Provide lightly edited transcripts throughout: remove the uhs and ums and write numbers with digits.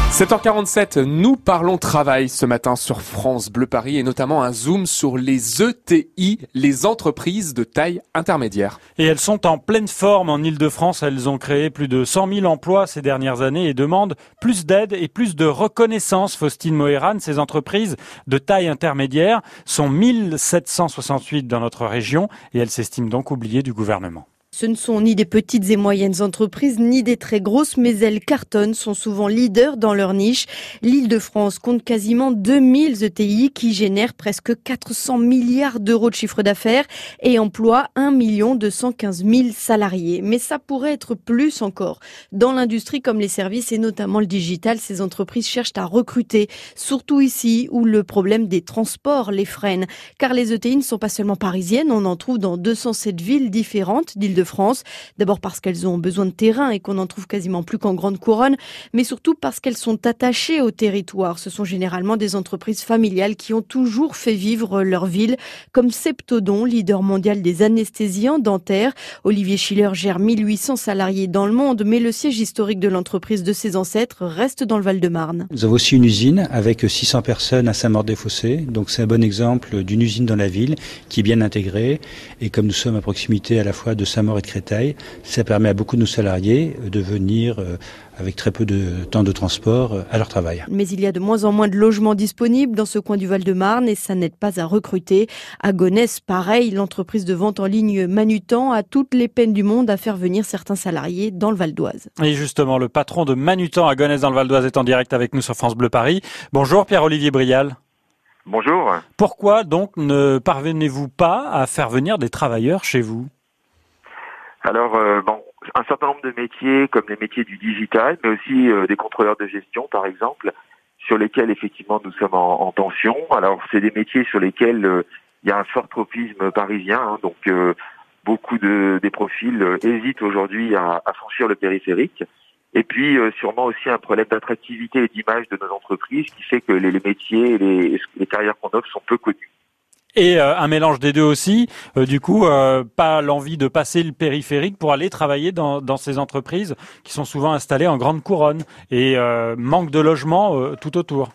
7h47, nous parlons travail ce matin sur France Bleu Paris et notamment un zoom sur les ETI, les entreprises de taille intermédiaire. Et elles sont en pleine forme en Ile-de-France. Elles ont créé plus de 100 000 emplois ces dernières années et demandent plus d'aide et plus de reconnaissance. Faustine Mohéran, ces entreprises de taille intermédiaire sont 1768 dans notre région et elles s'estiment donc oubliées du gouvernement. Ce ne sont ni des petites et moyennes entreprises, ni des très grosses, mais elles cartonnent, sont souvent leaders dans leur niche. L'Île-de-France compte quasiment 2000 ETI qui génèrent presque 400 milliards d'euros de chiffre d'affaires et emploient 1 215 000 salariés. Mais ça pourrait être plus encore. Dans l'industrie comme les services et notamment le digital, ces entreprises cherchent à recruter, surtout ici où le problème des transports les freine. Car les ETI ne sont pas seulement parisiennes, on en trouve dans 207 villes différentes d'Île-de-France. D'abord parce qu'elles ont besoin de terrain et qu'on n'en trouve quasiment plus qu'en grande couronne, mais surtout parce qu'elles sont attachées au territoire. Ce sont généralement des entreprises familiales qui ont toujours fait vivre leur ville, comme Septodon, leader mondial des anesthésiens dentaires. Olivier Schiller gère 1800 salariés dans le monde, mais le siège historique de l'entreprise de ses ancêtres reste dans le Val-de-Marne. Nous avons aussi une usine avec 600 personnes à Saint-Maur-des-Fossés. Donc c'est un bon exemple d'une usine dans la ville qui est bien intégrée. Et comme nous sommes à proximité à la fois de Saint-Maur et de Créteil, ça permet à beaucoup de nos salariés de venir avec très peu de temps de transport à leur travail. Mais il y a de moins en moins de logements disponibles dans ce coin du Val-de-Marne et ça n'aide pas à recruter. À Gonesse, pareil, l'entreprise de vente en ligne Manutan a toutes les peines du monde à faire venir certains salariés dans le Val d'Oise. Et justement, le patron de Manutan à Gonesse dans le Val d'Oise est en direct avec nous sur France Bleu Paris. Bonjour Pierre-Olivier Brial. Bonjour. Pourquoi donc ne parvenez-vous pas à faire venir des travailleurs chez vous ? Alors, un certain nombre de métiers, comme les métiers du digital, mais aussi des contrôleurs de gestion, par exemple, sur lesquels, effectivement, nous sommes en tension. Alors, c'est des métiers sur lesquels il y a un fort tropisme parisien, donc beaucoup des profils hésitent aujourd'hui à franchir le périphérique. Et puis, sûrement aussi un problème d'attractivité et d'image de nos entreprises qui fait que les métiers et les carrières qu'on offre sont peu connues. Et un mélange des deux aussi, pas l'envie de passer le périphérique pour aller travailler dans ces entreprises qui sont souvent installées en grande couronne et manque de logement tout autour.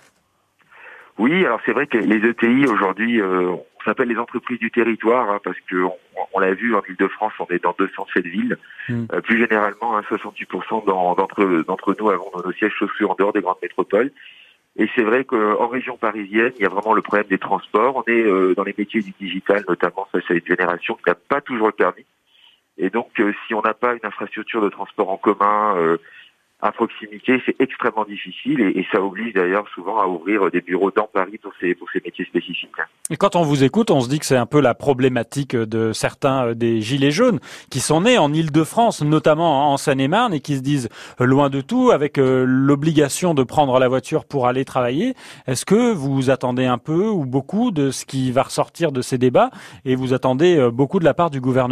Oui, alors c'est vrai que les ETI aujourd'hui, on s'appelle les entreprises du territoire parce que on l'a vu en Ile-de-France, on est dans 207 villes. Plus généralement, 68% d'entre nous avons nos sièges sociaux en dehors des grandes métropoles. Et c'est vrai qu'en région parisienne, il y a vraiment le problème des transports. On est dans les métiers du digital, notamment face à une génération qui n'a pas toujours le permis. Et donc, si on n'a pas une infrastructure de transport en commun à proximité, c'est extrêmement difficile et ça oblige d'ailleurs souvent à ouvrir des bureaux dans Paris pour ces métiers spécifiques. Et quand on vous écoute, on se dit que c'est un peu la problématique de certains des gilets jaunes qui sont nés en Île-de-France, notamment en Seine-et-Marne, et qui se disent loin de tout, avec l'obligation de prendre la voiture pour aller travailler. Est-ce que vous attendez un peu ou beaucoup de ce qui va ressortir de ces débats et vous attendez beaucoup de la part du gouvernement ?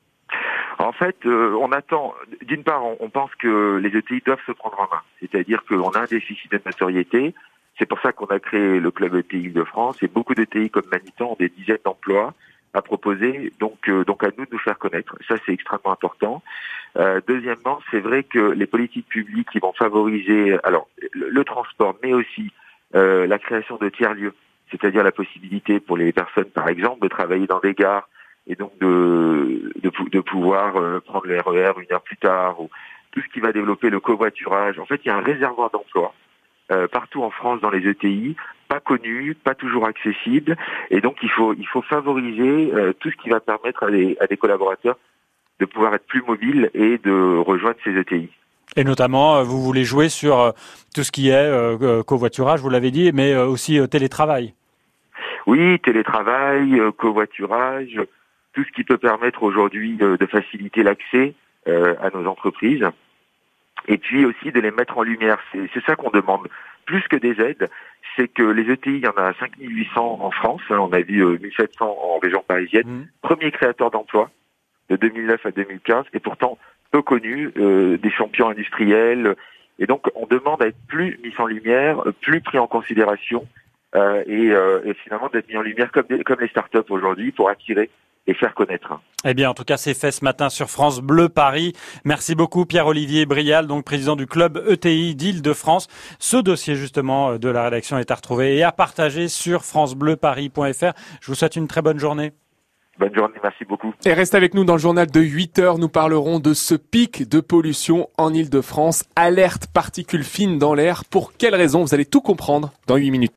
En fait, on attend, d'une part, on pense que les ETI doivent se prendre en main. C'est-à-dire qu'on a un déficit de notoriété. C'est pour ça qu'on a créé le club ETI Île-de-France et beaucoup d'ETI comme Manutan ont des dizaines d'emplois à proposer. Donc à nous de nous faire connaître. Ça, c'est extrêmement important. Deuxièmement, c'est vrai que les politiques publiques qui vont favoriser, alors, le transport, mais aussi la création de tiers-lieux, c'est-à-dire la possibilité pour les personnes, par exemple, de travailler dans des gares, et donc de pouvoir prendre le RER une heure plus tard, ou tout ce qui va développer le covoiturage. En fait, il y a un réservoir d'emplois partout en France dans les ETI, pas connu, pas toujours accessible, et donc il faut favoriser tout ce qui va permettre à des collaborateurs de pouvoir être plus mobiles et de rejoindre ces ETI. Et notamment, vous voulez jouer sur tout ce qui est covoiturage, vous l'avez dit, mais aussi télétravail. Oui, télétravail, covoiturage, tout ce qui peut permettre aujourd'hui de faciliter l'accès à nos entreprises et puis aussi de les mettre en lumière. C'est ça qu'on demande. Plus que des aides, c'est que les ETI, il y en a 5800 en France, on a vu 1700 en région parisienne, premier créateur d'emplois de 2009 à 2015 et pourtant peu connu, des champions industriels. Et donc on demande à être plus mis en lumière, plus pris en considération et finalement d'être mis en lumière comme les startups aujourd'hui pour attirer et faire connaître. Eh bien, en tout cas, c'est fait ce matin sur France Bleu Paris. Merci beaucoup, Pierre-Olivier Brial, donc président du club ETI d'Île-de-France. Ce dossier, justement, de la rédaction est à retrouver et à partager sur francebleuparis.fr. Je vous souhaite une très bonne journée. Bonne journée, merci beaucoup. Et reste avec nous dans le journal de 8h. Nous parlerons de ce pic de pollution en Île-de-France. Alerte particules fines dans l'air. Pour quelles raisons? Vous allez tout comprendre dans 8 minutes.